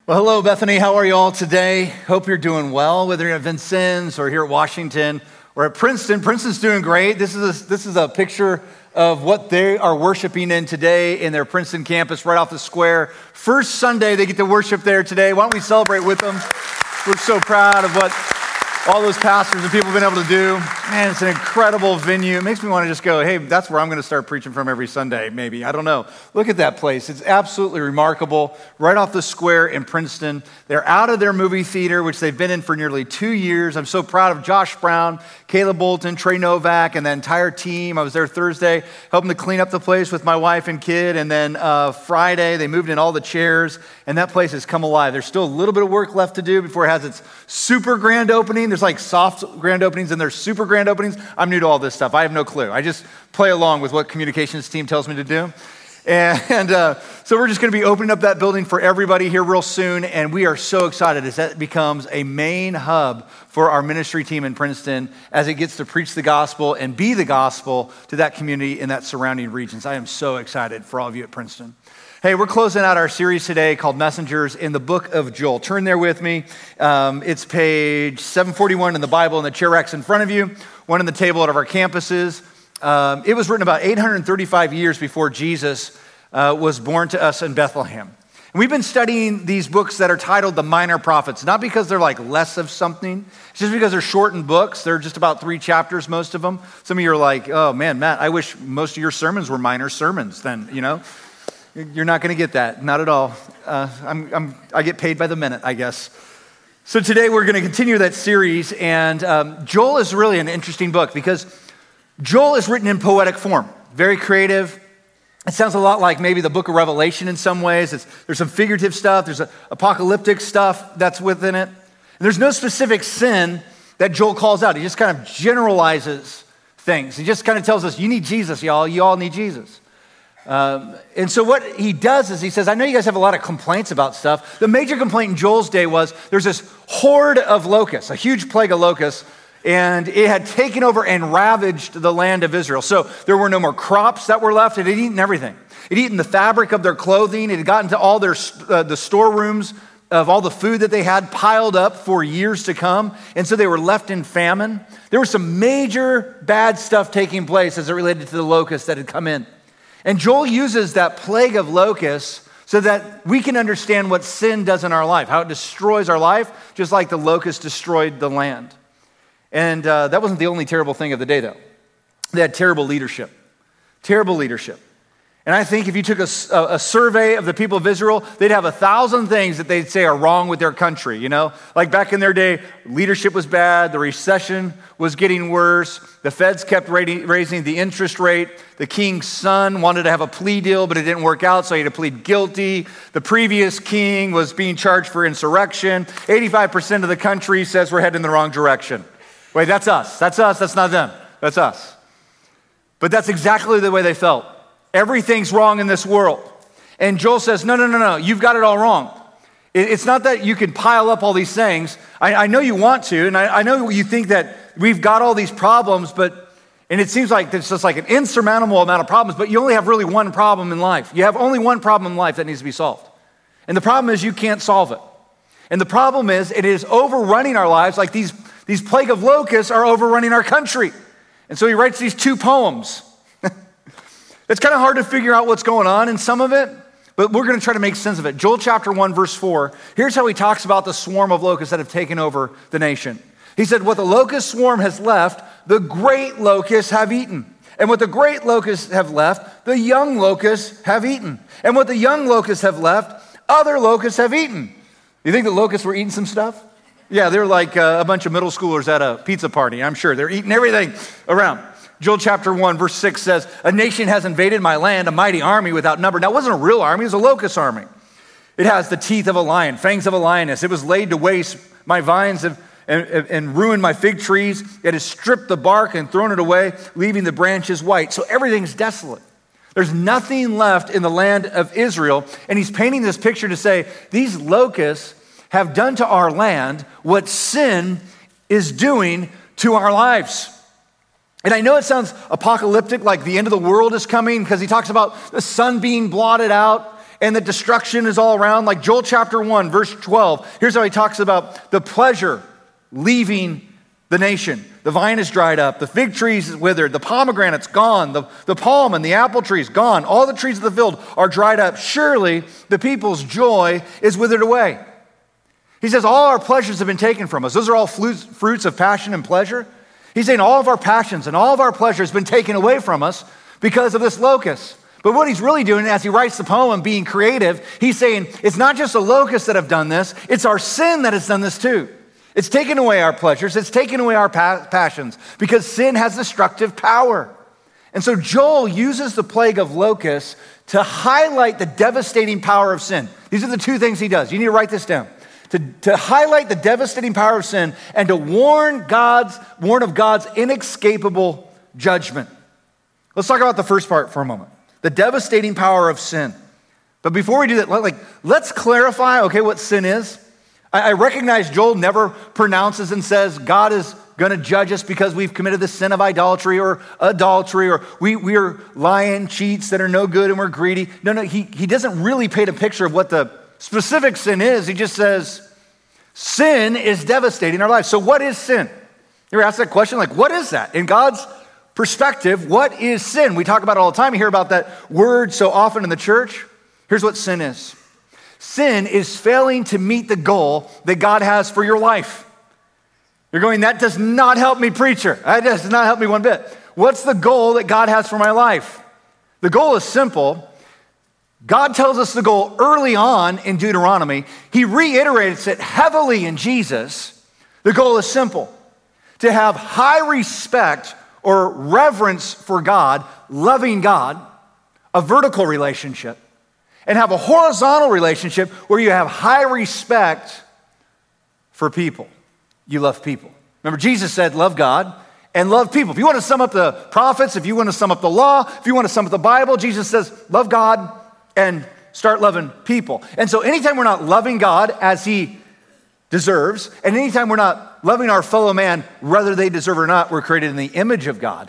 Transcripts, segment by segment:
Well, hello, Bethany. How are you all today? Hope you're doing well, whether you're at Vincennes or here at Washington or at Princeton. Princeton's doing great. This is a picture of what they are worshiping in today in their Princeton campus right off the square. First Sunday they get to worship there today. Why don't we celebrate with them? We're so proud of what all those pastors and people have been able to do. Man, it's an incredible venue. It makes me want to just go, hey, that's where I'm going to start preaching from every Sunday, maybe. I don't know. Look at that place. It's absolutely remarkable. Right off the square in Princeton. They're out of their movie theater, which they've been in for nearly 2 years. I'm so proud of Josh Brown, Caleb Bolton, Trey Novak, and the entire team. I was there Thursday, helping to clean up the place with my wife and kid. And then Friday, they moved in all the chairs, and that place has come alive. There's still a little bit of work left to do before it has its super grand opening. There's like soft grand openings and there's super grand openings. I'm new to all this stuff. I have no clue. I just play along with what communications team tells me to do. And so we're just going to be opening up that building for everybody here real soon. And we are so excited as that becomes a main hub for our ministry team in Princeton as it gets to preach the gospel and be the gospel to that community in that surrounding regions. I am so excited for all of you at Princeton. Hey, we're closing out our series today called Messengers in the book of Joel. Turn there with me. It's page 741 in the Bible in the chair racks in front of you, one on the table at our campuses. It was written about 835 years before Jesus was born to us in Bethlehem. And we've been studying these books that are titled the Minor Prophets, not because they're like less of something, it's just because they're shortened books. They're just about 3 chapters, most of them. Some of you are like, oh man, Matt, I wish most of your sermons were minor sermons then, you know? You're not going to get that, not at all. I get paid by the minute, I guess. So today we're going to continue that series, and Joel is really an interesting book because Joel is written in poetic form, very creative. It sounds a lot like maybe the book of Revelation in some ways. There's some figurative stuff, there's apocalyptic stuff that's within it. And there's no specific sin that Joel calls out. He just kind of generalizes things. He just kind of tells us, you need Jesus, y'all. You all need Jesus. And so what he does is he says, I know you guys have a lot of complaints about stuff. The major complaint in Joel's day was there's this horde of locusts, a huge plague of locusts, and it had taken over and ravaged the land of Israel. So there were no more crops that were left. It had eaten everything. It had eaten the fabric of their clothing. It had gotten to all their the storerooms of all the food that they had piled up for years to come. And so they were left in famine. There was some major bad stuff taking place as it related to the locusts that had come in. And Joel uses that plague of locusts so that we can understand what sin does in our life, how it destroys our life, just like the locusts destroyed the land. And that wasn't the only terrible thing of the day, though. They had terrible leadership. Terrible leadership. And I think if you took a survey of the people of Israel, they'd have 1,000 things that they'd say are wrong with their country, you know? Like back in their day, leadership was bad, the recession was getting worse, the feds kept raising the interest rate, the king's son wanted to have a plea deal, but it didn't work out, so he had to plead guilty. The previous king was being charged for insurrection. 85% of the country says we're heading in the wrong direction. Wait, that's us, that's not them, that's us. But that's exactly the way they felt. Everything's wrong in this world. And Joel says, no, you've got it all wrong. It's not that you can pile up all these things. I know you want to, and I know you think that we've got all these problems, and it seems like there's just like an insurmountable amount of problems, but you only have really one problem in life. You have only one problem in life that needs to be solved. And the problem is you can't solve it. And the problem is it is overrunning our lives like these plague of locusts are overrunning our country. And so he writes these 2 poems. It's kind of hard to figure out what's going on in some of it, but we're going to try to make sense of it. Joel chapter 1, verse 4, here's how he talks about the swarm of locusts that have taken over the nation. He said, what the locust swarm has left, the great locusts have eaten. And what the great locusts have left, the young locusts have eaten. And what the young locusts have left, other locusts have eaten. You think the locusts were eating some stuff? Yeah, they're like a bunch of middle schoolers at a pizza party, I'm sure. They're eating everything around. Joel chapter 1, verse 6 says, a nation has invaded my land, a mighty army without number. Now, it wasn't a real army, it was a locust army. It has the teeth of a lion, fangs of a lioness. It was laid to waste my vines and ruined my fig trees. It has stripped the bark and thrown it away, leaving the branches white. So everything's desolate. There's nothing left in the land of Israel. And he's painting this picture to say, these locusts have done to our land what sin is doing to our lives. And I know it sounds apocalyptic, like the end of the world is coming, because he talks about the sun being blotted out. and the destruction is all around. Like Joel chapter 1, verse 12, here's how he talks about the pleasure leaving the nation. The vine is dried up, the fig trees is withered, the pomegranate's gone, the palm and the apple tree's gone. All the trees of the field are dried up. Surely the people's joy is withered away. He says all our pleasures have been taken from us. Those are all fruits of passion and pleasure. He's saying all of our passions and all of our pleasure has been taken away from us because of this locust. But what he's really doing as he writes the poem, being creative, he's saying it's not just the locusts that have done this, it's our sin that has done this too. It's taken away our pleasures. It's taken away our passions because sin has destructive power. And so Joel uses the plague of locusts to highlight the devastating power of sin. These are the two things he does. You need to write this down. To highlight the devastating power of sin and to warn of God's inescapable judgment. Let's talk about the first part for a moment. The devastating power of sin. But before we do that, let's clarify, okay, what sin is. I recognize Joel never pronounces and says God is going to judge us because we've committed the sin of idolatry or adultery or we are lying cheats that are no good and we're greedy. No, he doesn't really paint a picture of what the specific sin is. He just says sin is devastating our lives. So what is sin? You ever ask that question? Like, what is that? In God's perspective, what is sin? We talk about it all the time. You hear about that word so often in the church. Here's what sin is. Sin is failing to meet the goal that God has for your life. You're going, that does not help me, preacher. That does not help me one bit. What's the goal that God has for my life? The goal is simple. God tells us the goal early on in Deuteronomy. He reiterates it heavily in Jesus. The goal is simple. To have high respect or reverence for God, loving God, a vertical relationship, and have a horizontal relationship where you have high respect for people. You love people. Remember, Jesus said, love God and love people. If you want to sum up the prophets, if you want to sum up the law, if you want to sum up the Bible, Jesus says, love God and start loving people. And so anytime we're not loving God as he deserves, and anytime we're not loving our fellow man, whether they deserve or not, we're created in the image of God,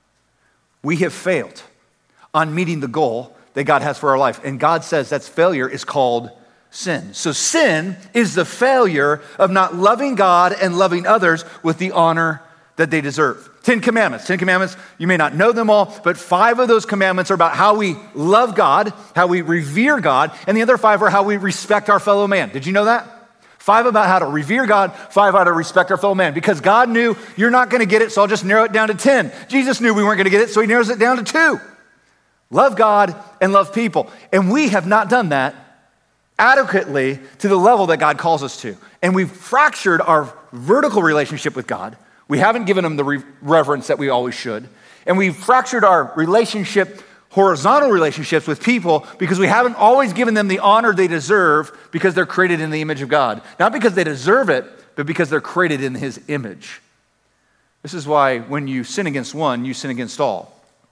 we have failed on meeting the goal that God has for our life. And God says that failure is called sin. So sin is the failure of not loving God and loving others with the honor that they deserve. 10 Commandments. 10 Commandments, you may not know them all, but 5 of those commandments are about how we love God, how we revere God, and the other 5 are how we respect our fellow man. Did you know that? 5 about how to revere God, 5 how to respect our fellow man. Because God knew you're not going to get it, so I'll just narrow it down to 10. Jesus knew we weren't going to get it, so he narrows it down to 2. Love God and love people. And we have not done that adequately to the level that God calls us to. And we've fractured our vertical relationship with God. We haven't given him the reverence that we always should. And we've fractured our horizontal relationships with people because we haven't always given them the honor they deserve because they're created in the image of God. Not because they deserve it, but because they're created in his image. This is why when you sin against one, you sin against all.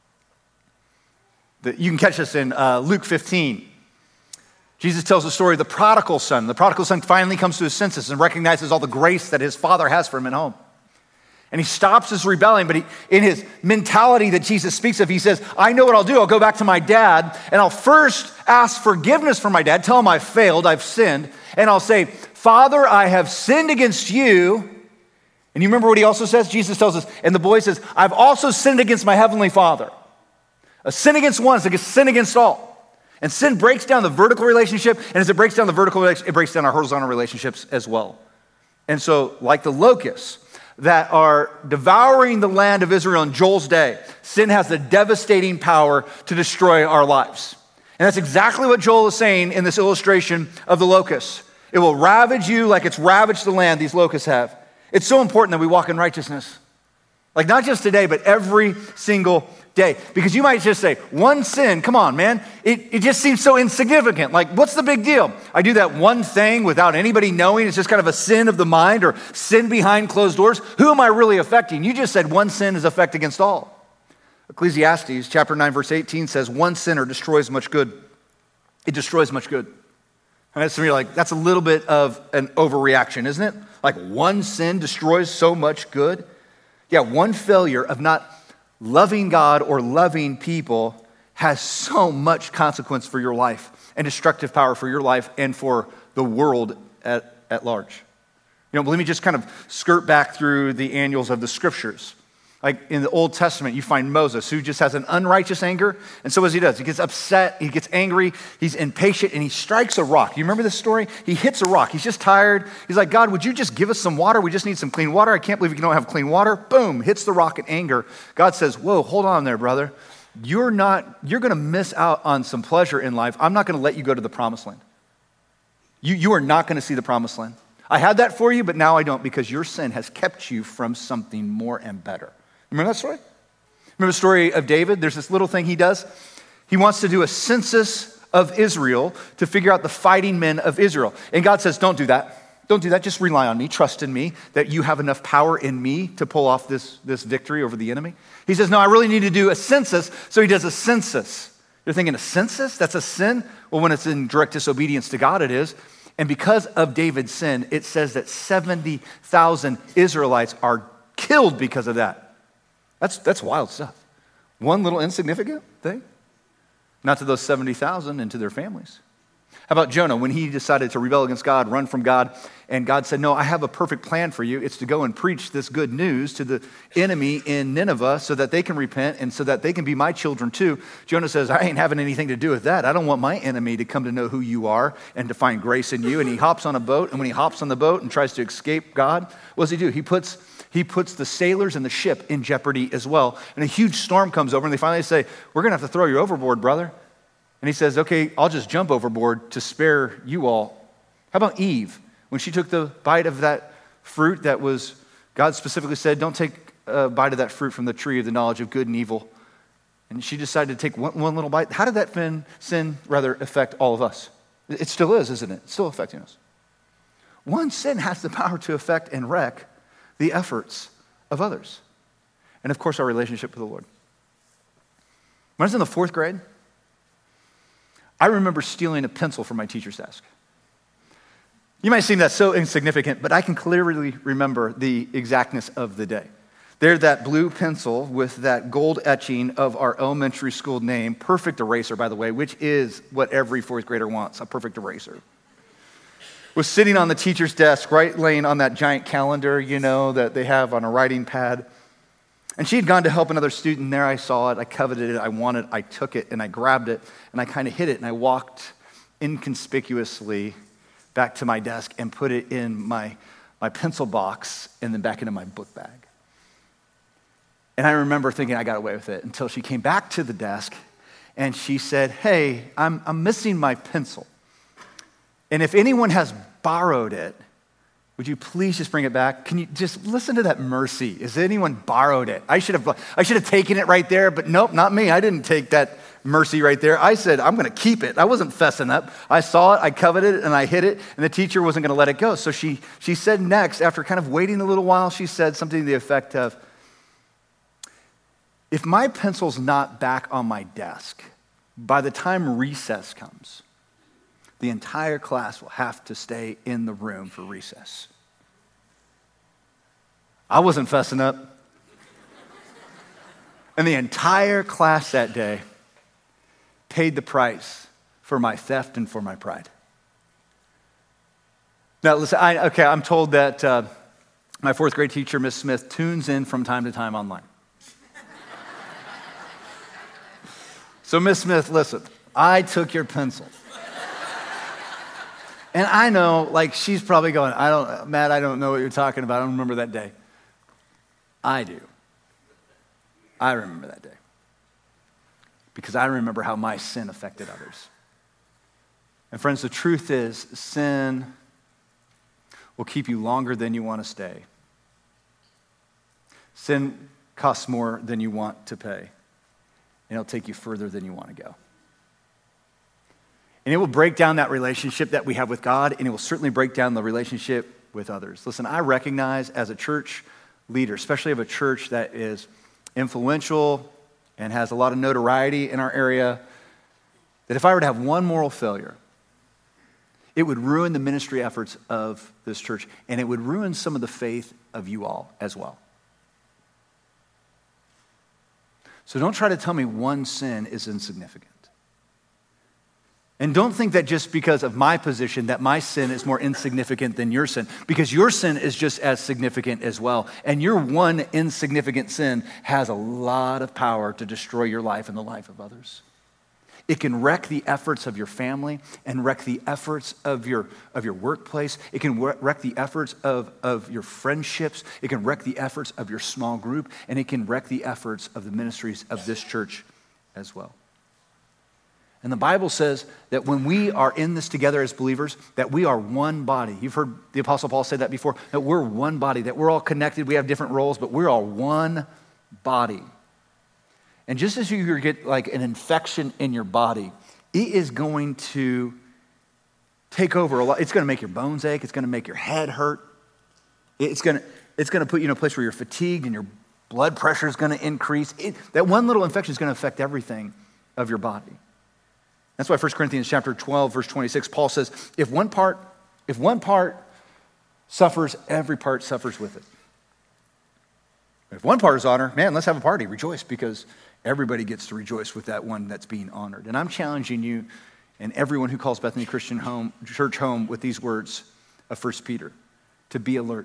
You can catch this in Luke 15. Jesus tells the story of the prodigal son. The prodigal son finally comes to his senses and recognizes all the grace that his father has for him at home. And he stops his rebellion, but in his mentality that Jesus speaks of, he says, I know what I'll do. I'll go back to my dad, and I'll first ask forgiveness from my dad, tell him I've failed, I've sinned, and I'll say, Father, I have sinned against you. And you remember what he also says? Jesus tells us, and the boy says, I've also sinned against my heavenly Father. A sin against one is like a sin against all. And sin breaks down the vertical relationship, and as it breaks down the vertical relationship, it breaks down our horizontal relationships as well. And so, like the locusts that are devouring the land of Israel in Joel's day, sin has the devastating power to destroy our lives. And that's exactly what Joel is saying in this illustration of the locusts. It will ravage you like it's ravaged the land these locusts have. It's so important that we walk in righteousness. Like not just today, but every single day. Because you might just say, one sin, come on, man. It just seems so insignificant. Like, what's the big deal? I do that one thing without anybody knowing. It's just kind of a sin of the mind or sin behind closed doors. Who am I really affecting? You just said one sin is effect against all. Ecclesiastes chapter 9, verse 18 says, one sinner destroys much good. It destroys much good. And that's, you're like, that's a little bit of an overreaction, isn't it? Like one sin destroys so much good. Yeah, one failure of not loving God or loving people has so much consequence for your life and destructive power for your life and for the world at large. But let me just kind of skirt back through the annuals of the scriptures. Like in the Old Testament, you find Moses, who just has an unrighteous anger. And so as he does, he gets upset, he gets angry, he's impatient, and he strikes a rock. You remember this story? He hits a rock. He's just tired. He's like, God, would you just give us some water? We just need some clean water. I can't believe you don't have clean water. Boom, hits the rock in anger. God says, whoa, hold on there, brother. You're going to miss out on some pleasure in life. I'm not going to let you go to the promised land. You are not going to see the promised land. I had that for you, but now I don't, because your sin has kept you from something more and better. Remember that story? Remember the story of David? There's this little thing he does. He wants to do a census of Israel to figure out the fighting men of Israel. And God says, don't do that. Don't do that. Just rely on me. Trust in me that you have enough power in me to pull off this victory over the enemy. He says, no, I really need to do a census. So he does a census. You're thinking, a census? That's a sin? Well, when it's in direct disobedience to God, it is. And because of David's sin, it says that 70,000 Israelites are killed because of that. That's wild stuff. One little insignificant thing. Not to those 70,000 and to their families. How about Jonah, when he decided to rebel against God, run from God, and God said, no, I have a perfect plan for you. It's to go and preach this good news to the enemy in Nineveh so that they can repent and so that they can be my children too. Jonah says, I ain't having anything to do with that. I don't want my enemy to come to know who you are and to find grace in you. And he hops on a boat, and when he hops on the boat and tries to escape God, what does he do? He puts the sailors and the ship in jeopardy as well. And a huge storm comes over, and they finally say, we're going to have to throw you overboard, brother. And he says, okay, I'll just jump overboard to spare you all. How about Eve? When she took the bite of that fruit that was, God specifically said, don't take a bite of that fruit from the tree of the knowledge of good and evil. And she decided to take one little bite. How did that sin affect all of us? It still is, isn't it? It's still affecting us. One sin has the power to affect and wreck the efforts of others. And of course, our relationship with the Lord. When I was in the 4th grade, I remember stealing a pencil from my teacher's desk. You might seem that so insignificant, but I can clearly remember the exactness of the day. There, that blue pencil with that gold etching of our elementary school name, perfect eraser, by the way, which is what every 4th grader wants, a perfect eraser, was sitting on the teacher's desk, right laying on that giant calendar, that they have on a writing pad. And she had gone to help another student. There I saw it, I coveted it, I wanted it, I took it, and I grabbed it, and I kind of hid it, and I walked inconspicuously back to my desk and put it in my pencil box and then back into my book bag. And I remember thinking I got away with it until she came back to the desk, and she said, hey, I'm missing my pencil. And if anyone has borrowed it, would you please just bring it back? Can you just listen to that mercy? Has anyone borrowed it? I should have taken it right there, but nope, not me. I didn't take that mercy right there. I said, I'm going to keep it. I wasn't fessing up. I saw it, I coveted it, and I hid it, and the teacher wasn't going to let it go. So she said next, after kind of waiting a little while, she said something to the effect of, if my pencil's not back on my desk, by the time recess comes, the entire class will have to stay in the room for recess. I wasn't fessing up. And the entire class that day paid the price for my theft and for my pride. Now, listen, I'm told that my 4th grade teacher, Miss Smith, tunes in from time to time online. So, Miss Smith, listen, I took your pencil. And I know, she's probably going, Matt, I don't know what you're talking about. I don't remember that day. I do. I remember that day. Because I remember how my sin affected others. And friends, the truth is, sin will keep you longer than you want to stay. Sin costs more than you want to pay. And it'll take you further than you want to go. And it will break down that relationship that we have with God, and it will certainly break down the relationship with others. Listen, I recognize as a church leader, especially of a church that is influential and has a lot of notoriety in our area, that if I were to have one moral failure, it would ruin the ministry efforts of this church, and it would ruin some of the faith of you all as well. So don't try to tell me one sin is insignificant. And don't think that just because of my position that my sin is more insignificant than your sin, because your sin is just as significant as well. And your one insignificant sin has a lot of power to destroy your life and the life of others. It can wreck the efforts of your family and wreck the efforts of your workplace. It can wreck the efforts of your friendships. It can wreck the efforts of your small group, and it can wreck the efforts of the ministries of this church as well. And the Bible says that when we are in this together as believers, that we are one body. You've heard the Apostle Paul say that before, that we're one body, that we're all connected, we have different roles, but we're all one body. And just as you get like an infection in your body, it is going to take over a lot. It's going to make your bones ache. It's going to make your head hurt. It's going to put you in a place where you're fatigued and your blood pressure is going to increase. That one little infection is going to affect everything of your body. That's why 1 Corinthians chapter 12, verse 26, Paul says, if one part suffers, every part suffers with it. If one part is honor, man, let's have a party, rejoice, because everybody gets to rejoice with that one that's being honored. And I'm challenging you and everyone who calls Bethany Christian Church home with these words of 1 Peter, to be alert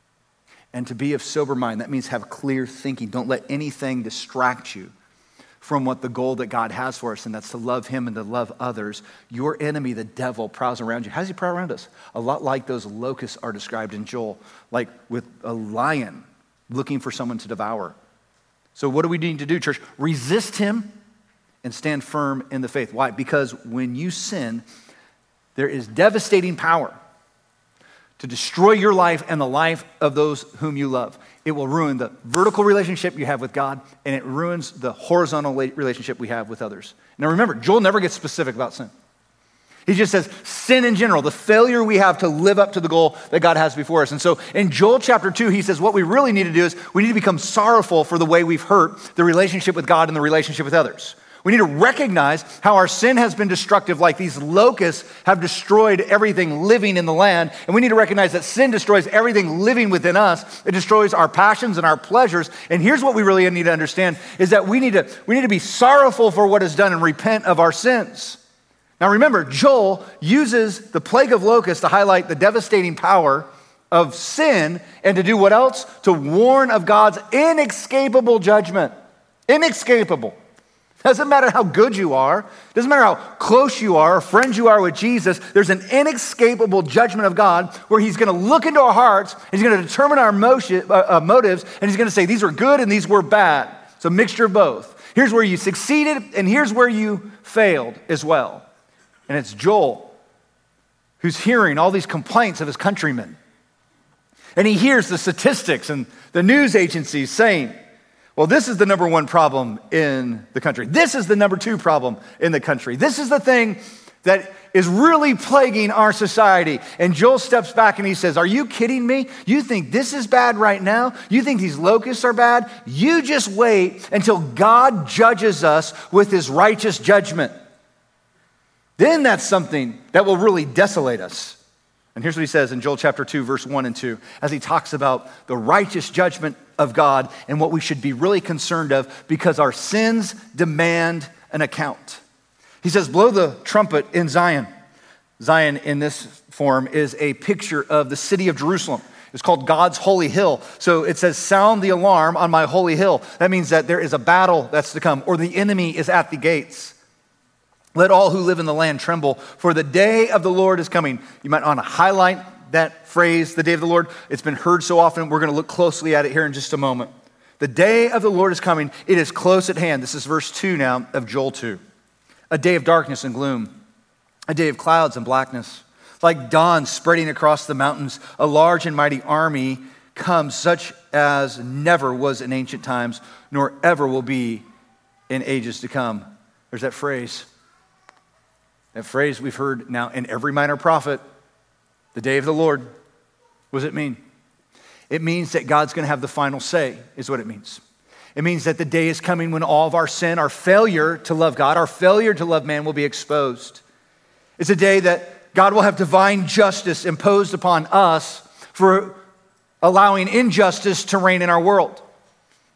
and to be of sober mind. That means have clear thinking. Don't let anything distract you from what the goal that God has for us, and that's to love him and to love others. Your enemy, the devil, prowls around you. How does he prowl around us? A lot like those locusts are described in Joel, like with a lion looking for someone to devour. So what do we need to do, church? Resist him and stand firm in the faith. Why? Because when you sin, there is devastating power to destroy your life and the life of those whom you love. It will ruin the vertical relationship you have with God, and it ruins the horizontal relationship we have with others. Now remember, Joel never gets specific about sin. He just says sin in general, the failure we have to live up to the goal that God has before us. And so in Joel chapter 2, he says what we really need to do is we need to become sorrowful for the way we've hurt the relationship with God and the relationship with others. We need to recognize how our sin has been destructive, like these locusts have destroyed everything living in the land. And we need to recognize that sin destroys everything living within us. It destroys our passions and our pleasures. And here's what we really need to understand is that we need to be sorrowful for what is done and repent of our sins. Now remember, Joel uses the plague of locusts to highlight the devastating power of sin and to do what else? To warn of God's inescapable judgment. Inescapable. Doesn't matter how good you are. Doesn't matter how close you are or friends you are with Jesus. There's an inescapable judgment of God where he's going to look into our hearts. He's going to determine our motives. And he's going to say, these were good and these were bad. It's a mixture of both. Here's where you succeeded and here's where you failed as well. And it's Joel who's hearing all these complaints of his countrymen. And he hears the statistics and the news agencies saying, well, this is the number one problem in the country. This is the number two problem in the country. This is the thing that is really plaguing our society. And Joel steps back and he says, are you kidding me? You think this is bad right now? You think these locusts are bad? You just wait until God judges us with his righteous judgment. Then that's something that will really desolate us. And here's what he says in Joel chapter 2, verse 1 and 2, as he talks about the righteous judgment of God and what we should be really concerned of because our sins demand an account. He says, blow the trumpet in Zion. Zion in this form is a picture of the city of Jerusalem. It's called God's holy hill. So it says, sound the alarm on my holy hill. That means that there is a battle that's to come, or the enemy is at the gates. Let all who live in the land tremble, for the day of the Lord is coming. You might want to highlight that phrase, the day of the Lord. It's been heard so often. We're going to look closely at it here in just a moment. The day of the Lord is coming. It is close at hand. This is verse 2 now of Joel 2. A day of darkness and gloom, a day of clouds and blackness. Like dawn spreading across the mountains, a large and mighty army comes, such as never was in ancient times, nor ever will be in ages to come. There's that phrase. That phrase we've heard now in every minor prophet, the day of the Lord. What does it mean? It means that God's going to have the final say, is what it means. It means that the day is coming when all of our sin, our failure to love God, our failure to love man will be exposed. It's a day that God will have divine justice imposed upon us for allowing injustice to reign in our world.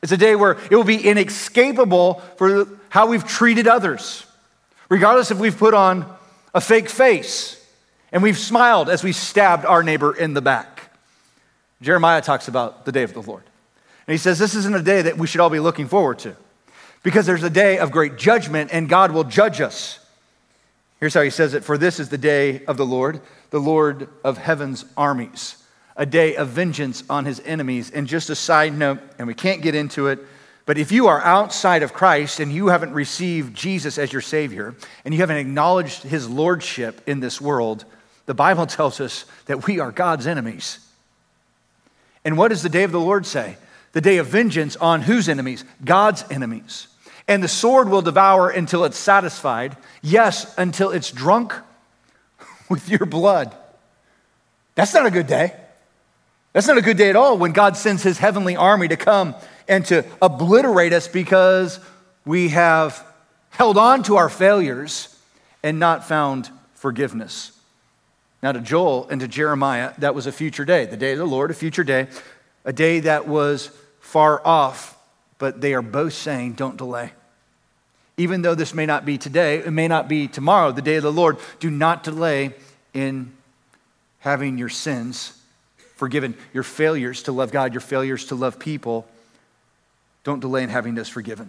It's a day where it will be inescapable for how we've treated others, regardless if we've put on a fake face and we've smiled as we stabbed our neighbor in the back. Jeremiah talks about the day of the Lord. And he says this isn't a day that we should all be looking forward to because there's a day of great judgment and God will judge us. Here's how he says it. For this is the day of the Lord of heaven's armies, a day of vengeance on his enemies. And just a side note, and we can't get into it, but if you are outside of Christ and you haven't received Jesus as your Savior and you haven't acknowledged his lordship in this world, the Bible tells us that we are God's enemies. And what does the day of the Lord say? The day of vengeance on whose enemies? God's enemies. And the sword will devour until it's satisfied. Yes, until it's drunk with your blood. That's not a good day. That's not a good day at all when God sends his heavenly army to come and to obliterate us because we have held on to our failures and not found forgiveness. Now to Joel and to Jeremiah, that was a future day. The day of the Lord, a future day, a day that was far off, but they are both saying, don't delay. Even though this may not be today, it may not be tomorrow, the day of the Lord, do not delay in having your sins forgiven, your failures to love God, your failures to love people. Don't delay in having those forgiven.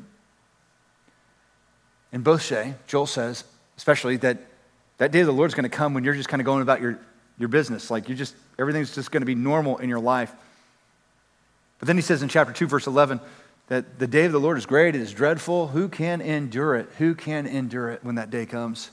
And both say, Joel says, especially that day of the Lord is going to come when you're just kind of going about your business. Like everything's just going to be normal in your life. But then he says in chapter 2, verse 11, that the day of the Lord is great, it is dreadful. Who can endure it? Who can endure it when that day comes?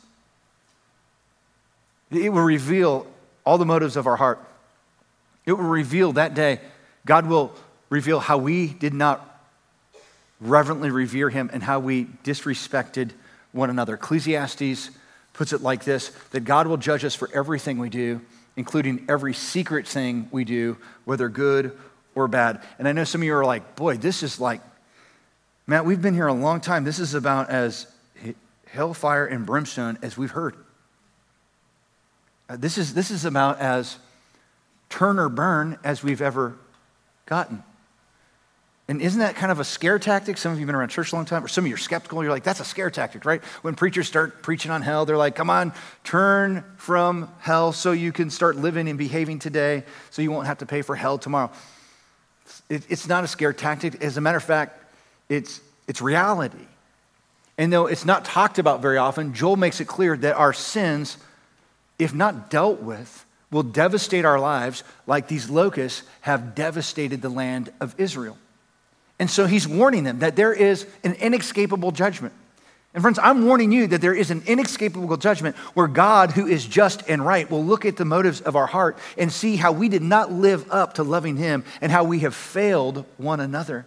It will reveal all the motives of our heart. It will reveal that day. God will reveal how we did not reverently revere him and how we disrespected one another. Ecclesiastes puts it like this, that God will judge us for everything we do, including every secret thing we do, whether good or bad. And I know some of you are like, boy, this is like, Matt, we've been here a long time. This is about as hellfire and brimstone as we've heard. This is about as turn or burn as we've ever gotten. And isn't that kind of a scare tactic? Some of you have been around church a long time, or some of you are skeptical. You're like, that's a scare tactic, right? When preachers start preaching on hell, they're like, come on, turn from hell so you can start living and behaving today so you won't have to pay for hell tomorrow. It's not a scare tactic. As a matter of fact, it's reality. And though it's not talked about very often, Joel makes it clear that our sins, if not dealt with, will devastate our lives like these locusts have devastated the land of Israel. And so he's warning them that there is an inescapable judgment. And friends, I'm warning you that there is an inescapable judgment where God, who is just and right, will look at the motives of our heart and see how we did not live up to loving him and how we have failed one another.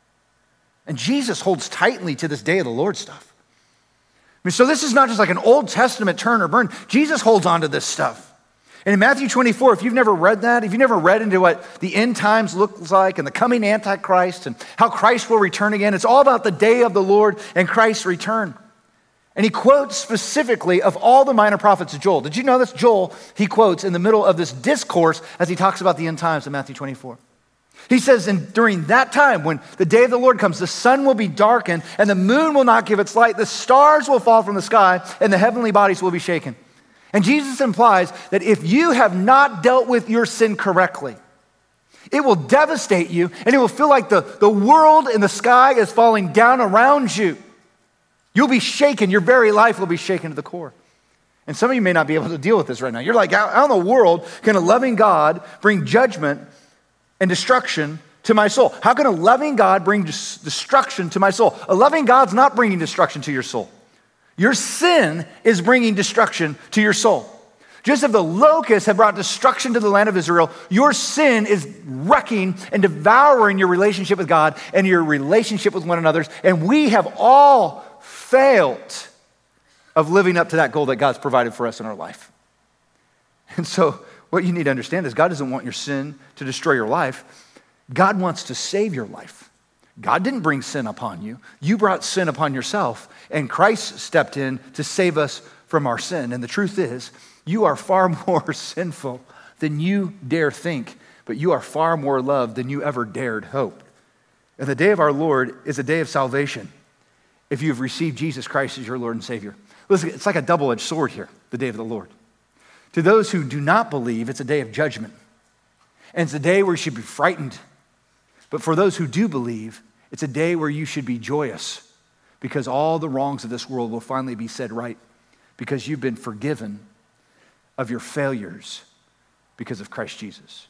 And Jesus holds tightly to this day of the Lord stuff. I mean, so this is not just like an Old Testament turn or burn. Jesus holds on to this stuff. And in Matthew 24, if you've never read that, if you've never read into what the end times looks like and the coming Antichrist and how Christ will return again, it's all about the day of the Lord and Christ's return. And he quotes specifically of all the minor prophets of Joel. Did you know this? Joel, he quotes in the middle of this discourse as he talks about the end times in Matthew 24. He says, and during that time, when the day of the Lord comes, the sun will be darkened and the moon will not give its light. The stars will fall from the sky and the heavenly bodies will be shaken. And Jesus implies that if you have not dealt with your sin correctly, it will devastate you and it will feel like the world and the sky is falling down around you. You'll be shaken. Your very life will be shaken to the core. And some of you may not be able to deal with this right now. You're like, how in the world can a loving God bring judgment and destruction to my soul? How can a loving God bring destruction to my soul? A loving God's not bringing destruction to your soul. Your sin is bringing destruction to your soul. Just as the locusts have brought destruction to the land of Israel, your sin is wrecking and devouring your relationship with God and your relationship with one another. And we have all failed of living up to that goal that God's provided for us in our life. And so what you need to understand is God doesn't want your sin to destroy your life. God wants to save your life. God didn't bring sin upon you. You brought sin upon yourself, and Christ stepped in to save us from our sin. And the truth is, you are far more sinful than you dare think, but you are far more loved than you ever dared hope. And the day of our Lord is a day of salvation if you have received Jesus Christ as your Lord and Savior. Listen, it's like a double-edged sword here, the day of the Lord. To those who do not believe, it's a day of judgment. And it's a day where you should be frightened. But for those who do believe, it's a day where you should be joyous because all the wrongs of this world will finally be said right because you've been forgiven of your failures because of Christ Jesus.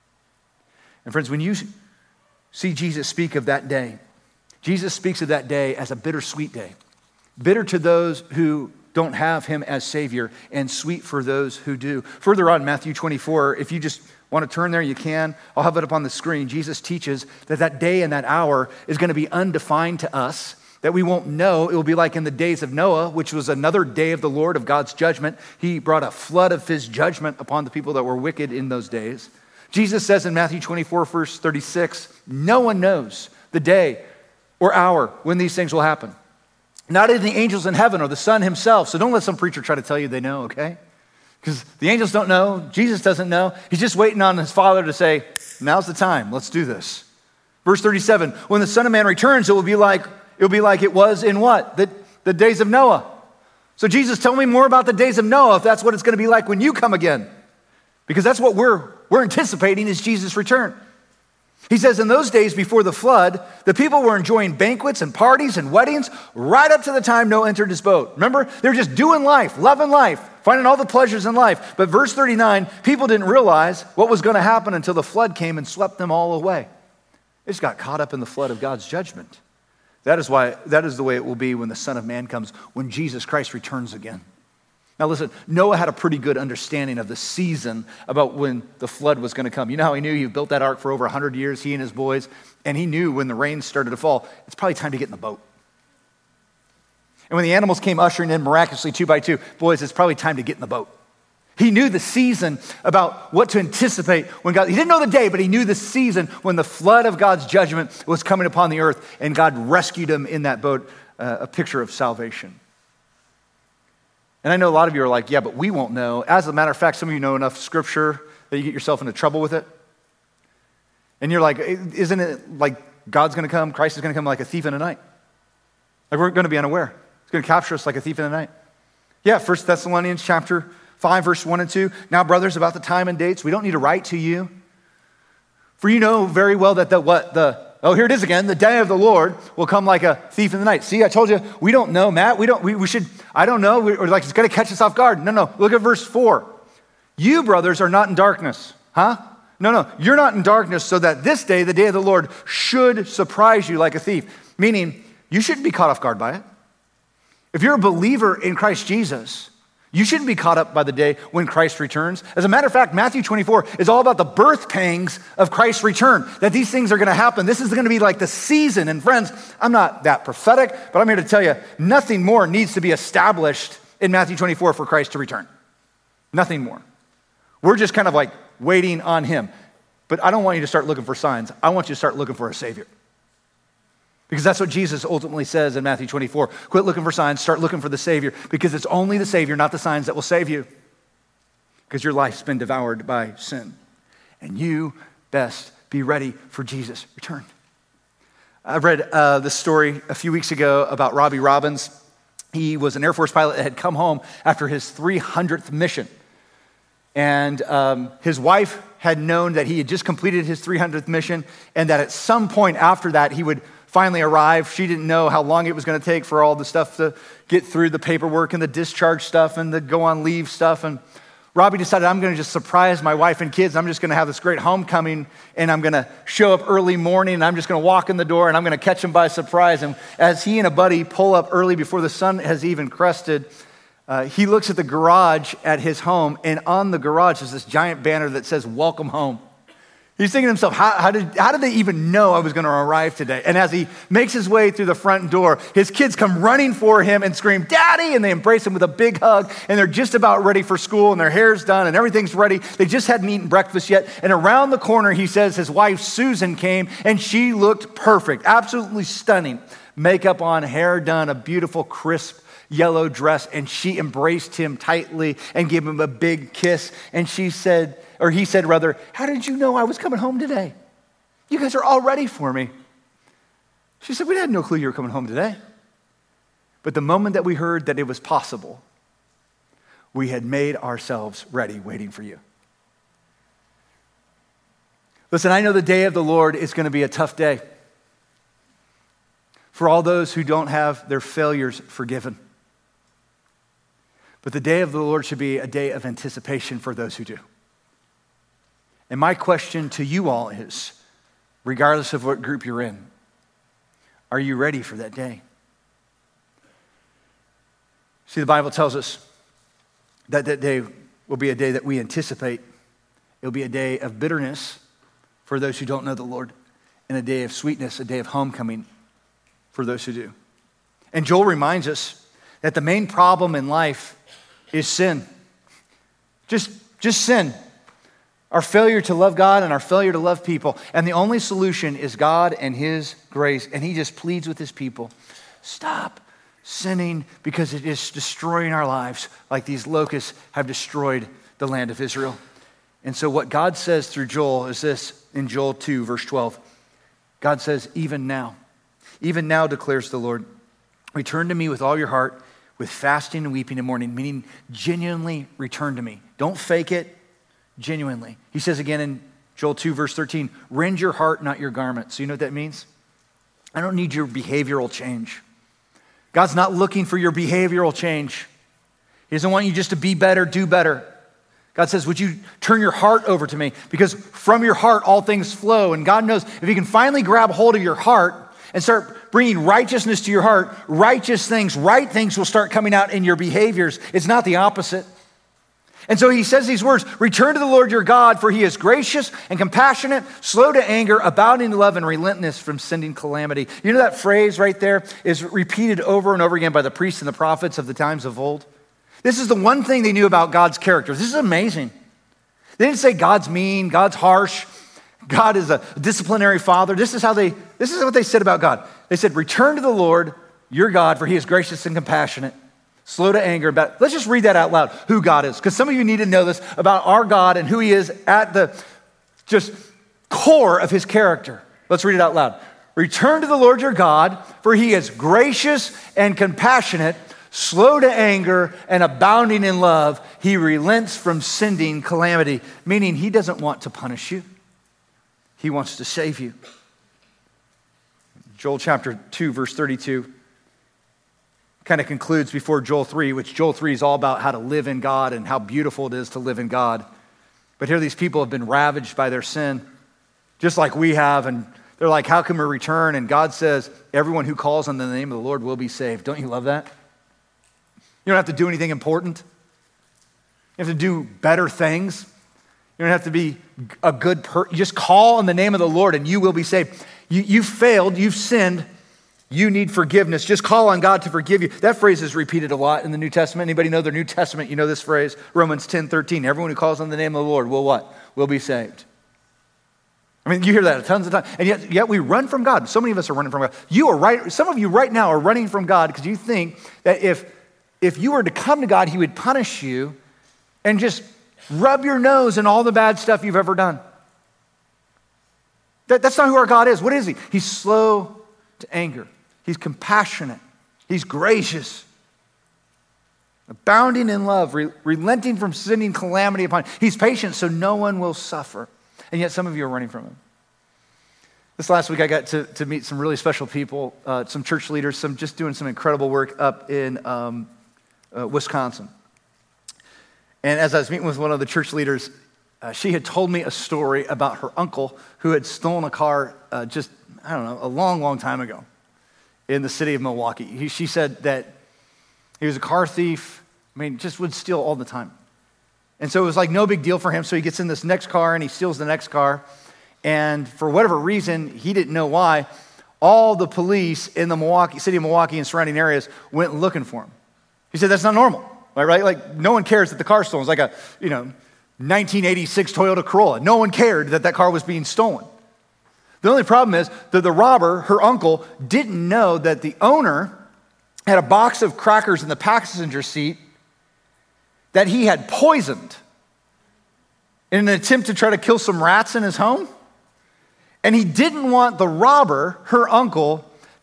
And friends, when you see Jesus speak of that day, Jesus speaks of that day as a bittersweet day. Bitter to those who don't have him as Savior and sweet for those who do. Further on, Matthew 24, if you just want to turn there, you can. I'll have it up on the screen. Jesus teaches that that day and that hour is going to be undefined to us, that we won't know. It will be like in the days of Noah, which was another day of the Lord, of God's judgment. He brought a flood of his judgment upon the people that were wicked in those days. Jesus says in Matthew 24, verse 36, no one knows the day or hour when these things will happen. Not even the angels in heaven or the Son himself. So don't let some preacher try to tell you they know, okay? Because the angels don't know. Jesus doesn't know. He's just waiting on his Father to say, now's the time. Let's do this. Verse 37, when the Son of Man returns, it will be like it was in what? The days of Noah. So Jesus, tell me more about the days of Noah if that's what it's going to be like when you come again. Because that's what we're anticipating is Jesus' return. He says in those days before the flood, the people were enjoying banquets and parties and weddings right up to the time Noah entered his boat. Remember, they were just doing life, loving life, finding all the pleasures in life. But verse 39, people didn't realize what was going to happen until the flood came and swept them all away. They just got caught up in the flood of God's judgment. That is the way it will be when the Son of Man comes, when Jesus Christ returns again. Now listen, Noah had a pretty good understanding of the season about when the flood was going to come. You know how he knew? He built that ark for over 100 years, he and his boys, and he knew when the rain started to fall, it's probably time to get in the boat. And when the animals came ushering in miraculously 2 by 2, boys, it's probably time to get in the boat. He knew the season about what to anticipate when God, he didn't know the day, but he knew the season when the flood of God's judgment was coming upon the earth, and God rescued him in that boat, a picture of salvation. And I know a lot of you are like, yeah, but we won't know. As a matter of fact, some of you know enough scripture that you get yourself into trouble with it. And you're like, isn't it like God's going to come, Christ is going to come like a thief in the night? Like we're going to be unaware. He's going to capture us like a thief in the night. Yeah, 1 Thessalonians chapter 5, verse 1 and 2. Now, brothers, about the time and dates, we don't need to write to you. For you know very well that here it is again, the day of the Lord will come like a thief in the night. See, I told you, we don't know, Matt. I don't know. We're like, it's going to catch us off guard. No. Look at verse 4. You, brothers, are not in darkness. Huh? No. You're not in darkness so that this day, the day of the Lord, should surprise you like a thief. Meaning, you shouldn't be caught off guard by it. If you're a believer in Christ Jesus, you shouldn't be caught up by the day when Christ returns. As a matter of fact, Matthew 24 is all about the birth pangs of Christ's return, that these things are going to happen. This is going to be like the season. And friends, I'm not that prophetic, but I'm here to tell you, nothing more needs to be established in Matthew 24 for Christ to return. Nothing more. We're just kind of like waiting on him. But I don't want you to start looking for signs. I want you to start looking for a Savior. Because that's what Jesus ultimately says in Matthew 24. Quit looking for signs, start looking for the Savior. Because it's only the Savior, not the signs, that will save you. Because your life's been devoured by sin. And you best be ready for Jesus' return. I read this story a few weeks ago about Robbie Robbins. He was an Air Force pilot that had come home after his 300th mission. And his wife had known that he had just completed his 300th mission and that at some point after that he would finally arrive. She didn't know how long it was going to take for all the stuff to get through, the paperwork and the discharge stuff and the go on leave stuff. And Robbie decided, I'm going to just surprise my wife and kids. I'm just going to have this great homecoming and I'm going to show up early morning and I'm just going to walk in the door and I'm going to catch them by surprise. And as he and a buddy pull up early before the sun has even crested, he looks at the garage at his home, and on the garage is this giant banner that says, "Welcome home." He's thinking to himself, how did they even know I was going to arrive today? And as he makes his way through the front door, his kids come running for him and scream, "Daddy!" And they embrace him with a big hug. And they're just about ready for school and their hair's done and everything's ready. They just hadn't eaten breakfast yet. And around the corner, he says his wife, Susan, came and she looked perfect, absolutely stunning. Makeup on, hair done, a beautiful, crisp yellow dress. And she embraced him tightly and gave him a big kiss. And he said, "How did you know I was coming home today? You guys are all ready for me." She said, we had no clue you were coming home today. But the moment that we heard that it was possible, we had made ourselves ready, waiting for you. Listen, I know the day of the Lord is going to be a tough day for all those who don't have their failures forgiven. But the day of the Lord should be a day of anticipation for those who do. And my question to you all is, regardless of what group you're in, are you ready for that day? See, the Bible tells us that that day will be a day that we anticipate. It'll be a day of bitterness for those who don't know the Lord, and a day of sweetness, a day of homecoming for those who do. And Joel reminds us that the main problem in life is sin. Just sin. Our failure to love God and our failure to love people. And the only solution is God and His grace. And He just pleads with His people, stop sinning because it is destroying our lives like these locusts have destroyed the land of Israel. And so what God says through Joel is this, in Joel 2, verse 12. God says, even now declares the Lord, return to me with all your heart, with fasting and weeping and mourning, meaning genuinely return to me. Don't fake it, genuinely. He says again in Joel 2, verse 13, rend your heart, not your garment. So you know what that means? I don't need your behavioral change. God's not looking for your behavioral change. He doesn't want you just to be better, do better. God says, would you turn your heart over to me? Because from your heart, all things flow. And God knows if He can finally grab hold of your heart and start bringing righteousness to your heart, righteous things, right things will start coming out in your behaviors. It's not the opposite. And so He says these words, return to the Lord your God, for He is gracious and compassionate, slow to anger, abounding in love and relentless from sending calamity. You know that phrase right there is repeated over and over again by the priests and the prophets of the times of old? This is the one thing they knew about God's character. This is amazing. They didn't say God's mean, God's harsh, God is a disciplinary father. This is what they said about God. They said, return to the Lord your God, for He is gracious and compassionate, slow to anger. Let's just read that out loud, who God is. Because some of you need to know this about our God and who He is at the just core of His character. Let's read it out loud. Return to the Lord your God, for He is gracious and compassionate, slow to anger and abounding in love. He relents from sending calamity, meaning He doesn't want to punish you. He wants to save you. Joel chapter 2, verse 32 kind of concludes before Joel 3, which Joel 3 is all about how to live in God and how beautiful it is to live in God. But here these people have been ravaged by their sin, just like we have, and they're like, how can we return? And God says, everyone who calls on the name of the Lord will be saved. Don't you love that? You don't have to do anything important. You have to do better things. You don't have to be a good person. You just call on the name of the Lord and you will be saved. You've failed, you've sinned, you need forgiveness. Just call on God to forgive you. That phrase is repeated a lot in the New Testament. Anybody know the New Testament? You know this phrase, Romans 10:13. Everyone who calls on the name of the Lord will what? Will be saved. I mean, you hear that tons of times, and yet we run from God. So many of us are running from God. You are right. Some of you right now are running from God because you think that if you were to come to God, He would punish you and just rub your nose in all the bad stuff you've ever done. That's not who our God is. What is He? He's slow to anger. He's compassionate. He's gracious. Abounding in love, relenting from sending calamity upon. He's patient so no one will suffer. And yet some of you are running from Him. This last week I got to meet some really special people, some church leaders, some just doing some incredible work up in Wisconsin. And as I was meeting with one of the church leaders, she had told me a story about her uncle who had stolen a car a long, long time ago in the city of Milwaukee. She said that he was a car thief, just would steal all the time. And so it was like no big deal for him. So he gets in this next car and he steals the next car. And for whatever reason, he didn't know why, all the police in the city of Milwaukee and surrounding areas went looking for him. He said, that's not normal, right? Like no one cares that the car's stolen. It's like a, 1986 Toyota Corolla. No one cared that car was being stolen. The only problem is that the robber, her uncle, didn't know that the owner had a box of crackers in the passenger seat that he had poisoned in an attempt to try to kill some rats in his home. And he didn't want the robber, her uncle,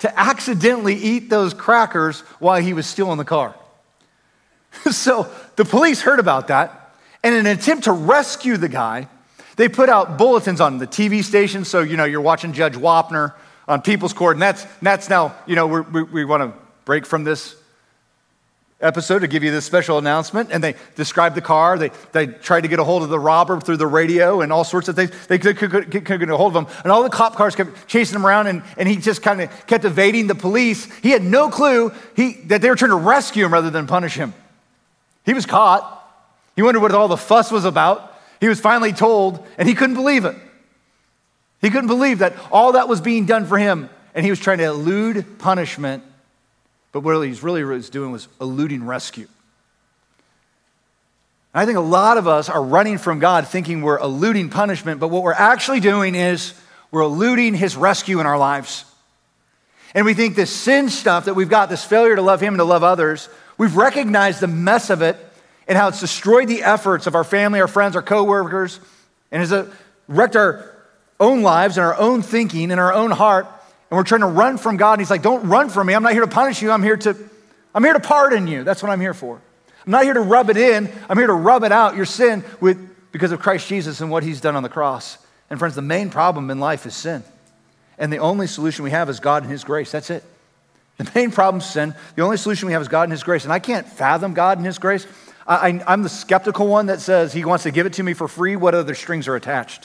to accidentally eat those crackers while he was still in the car. So the police heard about that, and in an attempt to rescue the guy, they put out bulletins on the TV station. So, you're watching Judge Wapner on People's Court, and that's now, we want to break from this episode to give you this special announcement. And they described the car. They tried to get a hold of the robber through the radio and all sorts of things. They couldn't get a hold of him. And all the cop cars kept chasing him around, and he just kind of kept evading the police. He had no clue that they were trying to rescue him rather than punish him. He was caught. He wondered what all the fuss was about. He was finally told, and he couldn't believe it. He couldn't believe that all that was being done for him, and he was trying to elude punishment. But what he really was doing was eluding rescue. And I think a lot of us are running from God thinking we're eluding punishment, but what we're actually doing is we're eluding his rescue in our lives. And we think this sin stuff that we've got, this failure to love him and to love others, we've recognized the mess of it and how it's destroyed the efforts of our family, our friends, our coworkers, and has wrecked our own lives and our own thinking and our own heart. And we're trying to run from God. And he's like, don't run from me. I'm not here to punish you. I'm here to pardon you. That's what I'm here for. I'm not here to rub it in. I'm here to rub it out, your sin, because of Christ Jesus and what he's done on the cross. And friends, the main problem in life is sin. And the only solution we have is God and his grace. That's it. The main problem is sin. The only solution we have is God and his grace. And I can't fathom God and his grace. I'm the skeptical one that says he wants to give it to me for free. What other strings are attached?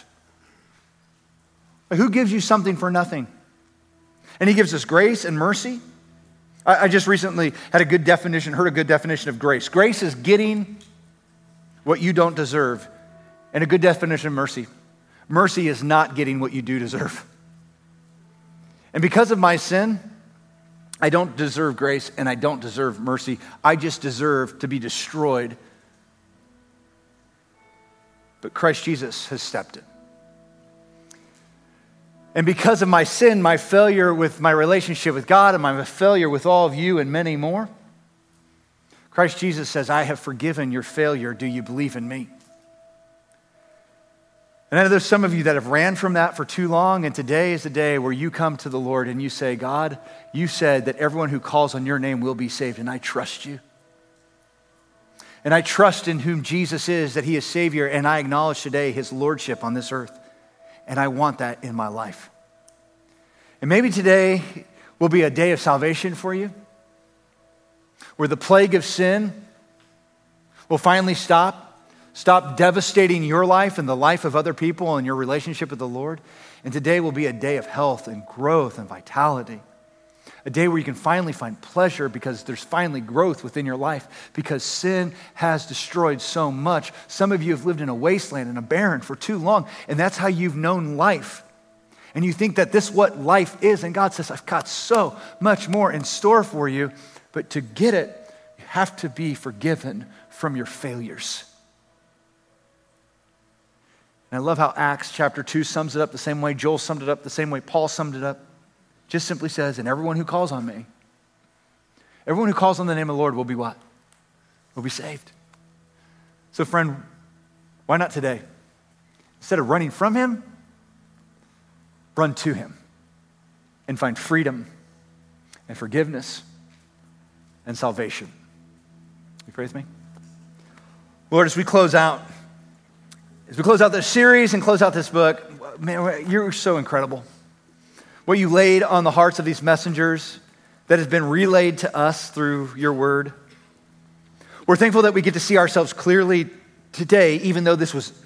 Who gives you something for nothing? And he gives us grace and mercy. I just recently heard a good definition of grace. Grace is getting what you don't deserve. And a good definition of mercy. Mercy is not getting what you do deserve. And because of my sin, I don't deserve grace and I don't deserve mercy. I just deserve to be destroyed. But Christ Jesus has stepped in. And because of my sin, my failure with my relationship with God, and my failure with all of you and many more, Christ Jesus says, I have forgiven your failure. Do you believe in me? And I know there's some of you that have ran from that for too long, and today is the day where you come to the Lord and you say, God, you said that everyone who calls on your name will be saved, and I trust you. And I trust in whom Jesus is, that he is Savior, and I acknowledge today his lordship on this earth. And I want that in my life. And maybe today will be a day of salvation for you, where the plague of sin will finally stop devastating your life and the life of other people and your relationship with the Lord. And today will be a day of health and growth and vitality. A day where you can finally find pleasure because there's finally growth within your life, because sin has destroyed so much. Some of you have lived in a wasteland and a barren for too long, and that's how you've known life. And you think that this is what life is, and God says, I've got so much more in store for you, but to get it, you have to be forgiven from your failures. And I love how Acts chapter 2 sums it up the same way, Joel summed it up the same way, Paul summed it up. Just simply says, and everyone who calls on me, everyone who calls on the name of the Lord will be what? Will be saved. So friend, why not today? Instead of running from him, run to him and find freedom and forgiveness and salvation. You pray with me? Lord, as we close out this series and close out this book, man, you're so incredible. What you laid on the hearts of these messengers that has been relayed to us through your word. We're thankful that we get to see ourselves clearly today, even though this was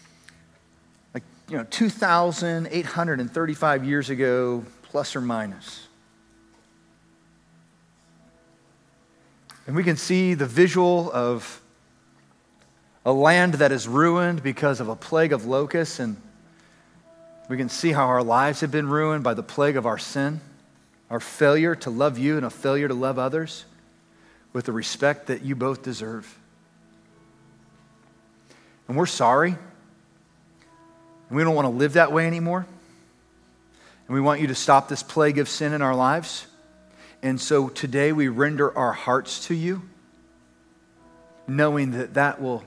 2,835 years ago, plus or minus. And we can see the visual of a land that is ruined because of a plague of locusts, and we can see how our lives have been ruined by the plague of our sin, our failure to love you and a failure to love others with the respect that you both deserve. And we're sorry. And we don't want to live that way anymore. And we want you to stop this plague of sin in our lives. And so today we render our hearts to you, knowing that will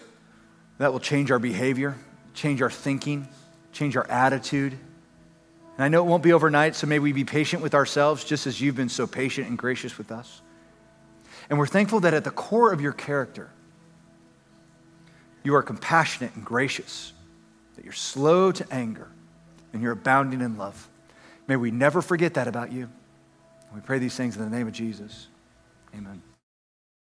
change our behavior, change our thinking, change our attitude, And I know it won't be overnight, so may we be patient with ourselves just as you've been so patient and gracious with us. And we're thankful that at the core of your character, you are compassionate and gracious, that you're slow to anger, and you're abounding in love. May we never forget that about you. We pray these things in the name of Jesus. Amen.